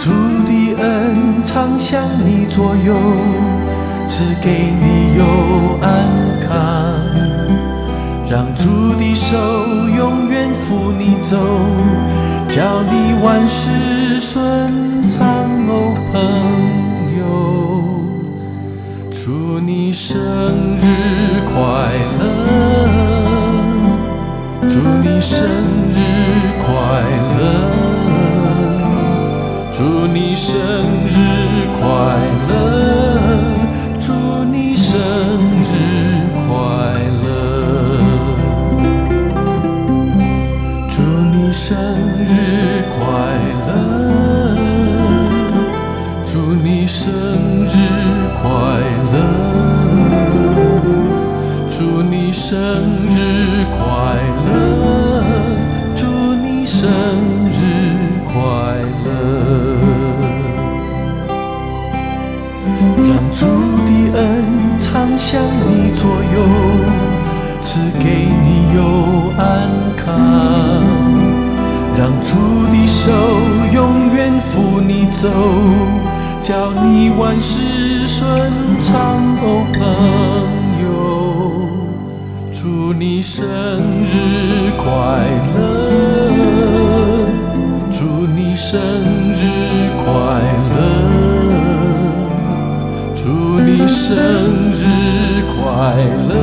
主的恩常向你左右，赐给你有安康，让主的手永远扶你走，叫你万事顺畅哦，朋友。祝你生日快乐，祝你生日快乐，祝你生日快乐，祝你生日快乐，祝你生日快乐，祝你生日快乐，祝你生日快乐，祝你生日快乐。让主的恩常向你左右，赐给你有安康，让主的手永远扶你走，叫你万事顺畅哦，朋友。祝你生日快乐，祝你生日快乐，祝你生日快乐，